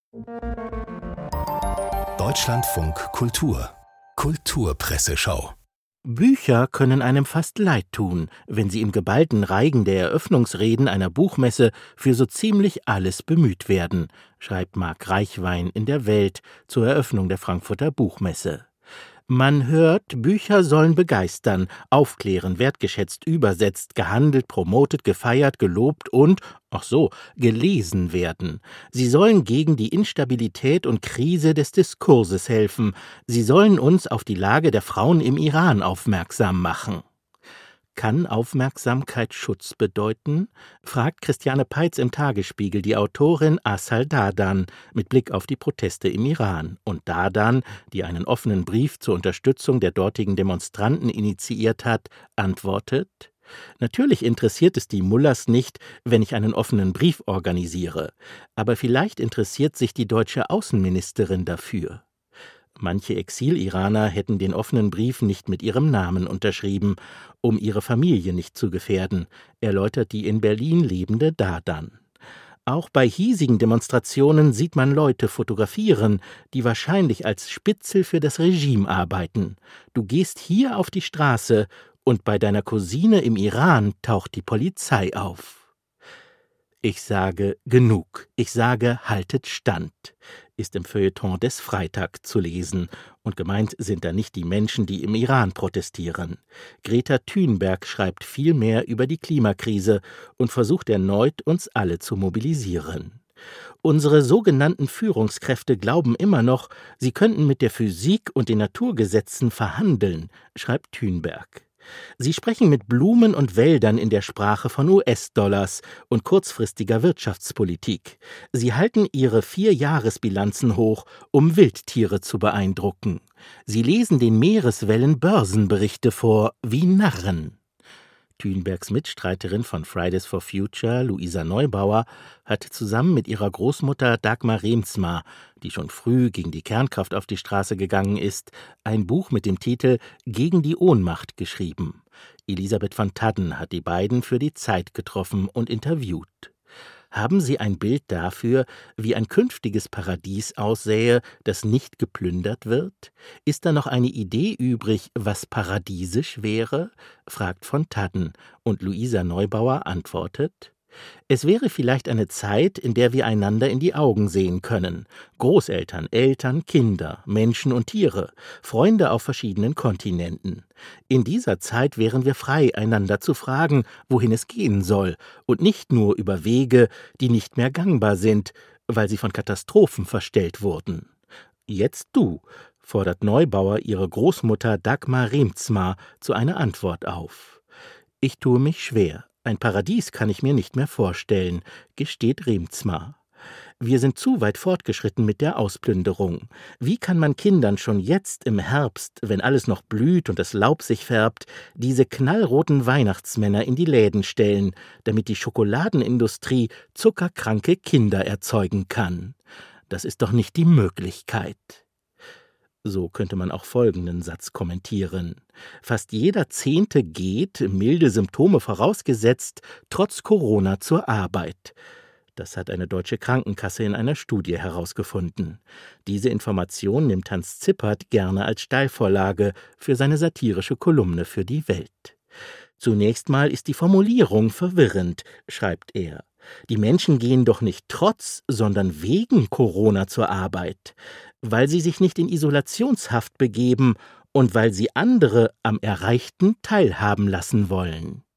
Deutschlandfunk Kultur Kulturpresseschau. Bücher können einem fast leid tun, wenn sie im geballten Reigen der Eröffnungsreden einer Buchmesse für so ziemlich alles bemüht werden, schreibt Marc Reichwein in der Welt zur Eröffnung der Frankfurter Buchmesse. Man hört, Bücher sollen begeistern, aufklären, wertgeschätzt, übersetzt, gehandelt, promotet, gefeiert, gelobt und, gelesen werden. Sie sollen gegen die Instabilität und Krise des Diskurses helfen. Sie sollen uns auf die Lage der Frauen im Iran aufmerksam machen. Kann Aufmerksamkeit Schutz bedeuten? Fragt Christiane Peitz im Tagesspiegel die Autorin Asal Dadan mit Blick auf die Proteste im Iran. Und Dadan, die einen offenen Brief zur Unterstützung der dortigen Demonstranten initiiert hat, antwortet: Natürlich interessiert es die Mullahs nicht, wenn ich einen offenen Brief organisiere. Aber vielleicht interessiert sich die deutsche Außenministerin dafür. Manche Exil-Iraner hätten den offenen Brief nicht mit ihrem Namen unterschrieben, um ihre Familie nicht zu gefährden, erläutert die in Berlin lebende Dadan. Auch bei hiesigen Demonstrationen sieht man Leute fotografieren, die wahrscheinlich als Spitzel für das Regime arbeiten. Du gehst hier auf die Straße und bei deiner Cousine im Iran taucht die Polizei auf. Ich sage genug. Ich sage haltet Stand, ist im Feuilleton des Freitag zu lesen. Und gemeint sind da nicht die Menschen, die im Iran protestieren. Greta Thunberg schreibt viel mehr über die Klimakrise und versucht erneut, uns alle zu mobilisieren. Unsere sogenannten Führungskräfte glauben immer noch, sie könnten mit der Physik und den Naturgesetzen verhandeln, schreibt Thunberg. Sie sprechen mit Blumen und Wäldern in der Sprache von US-Dollars und kurzfristiger Wirtschaftspolitik. Sie halten ihre 4-Jahresbilanzen hoch, um Wildtiere zu beeindrucken. Sie lesen den Meereswellen Börsenberichte vor, wie Narren. Thunbergs Mitstreiterin von Fridays for Future, Luisa Neubauer, hat zusammen mit ihrer Großmutter Dagmar Reemtsma, die schon früh gegen die Kernkraft auf die Straße gegangen ist, ein Buch mit dem Titel »Gegen die Ohnmacht« geschrieben. Elisabeth van Tadden hat die beiden für die Zeit getroffen und interviewt. Haben Sie ein Bild dafür, wie ein künftiges Paradies aussähe, das nicht geplündert wird? Ist da noch eine Idee übrig, was paradiesisch wäre? Fragt von Tadden, und Luisa Neubauer antwortet: Es wäre vielleicht eine Zeit, in der wir einander in die Augen sehen können. Großeltern, Eltern, Kinder, Menschen und Tiere, Freunde auf verschiedenen Kontinenten. In dieser Zeit wären wir frei, einander zu fragen, wohin es gehen soll, und nicht nur über Wege, die nicht mehr gangbar sind, weil sie von Katastrophen verstellt wurden. Jetzt du, fordert Neubauer ihre Großmutter Dagmar Reemtsma zu einer Antwort auf. Ich tue mich schwer. Ein Paradies kann ich mir nicht mehr vorstellen, gesteht Reemtsma. Wir sind zu weit fortgeschritten mit der Ausplünderung. Wie kann man Kindern schon jetzt im Herbst, wenn alles noch blüht und das Laub sich färbt, diese knallroten Weihnachtsmänner in die Läden stellen, damit die Schokoladenindustrie zuckerkranke Kinder erzeugen kann? Das ist doch nicht die Möglichkeit. So könnte man auch folgenden Satz kommentieren. Fast jeder Zehnte geht, milde Symptome vorausgesetzt, trotz Corona zur Arbeit. Das hat eine deutsche Krankenkasse in einer Studie herausgefunden. Diese Information nimmt Hans Zippert gerne als Steilvorlage für seine satirische Kolumne für die Welt. Zunächst mal ist die Formulierung verwirrend, schreibt er. Die Menschen gehen doch nicht trotz, sondern wegen Corona zur Arbeit, weil sie sich nicht in Isolationshaft begeben und weil sie andere am Erreichten teilhaben lassen wollen.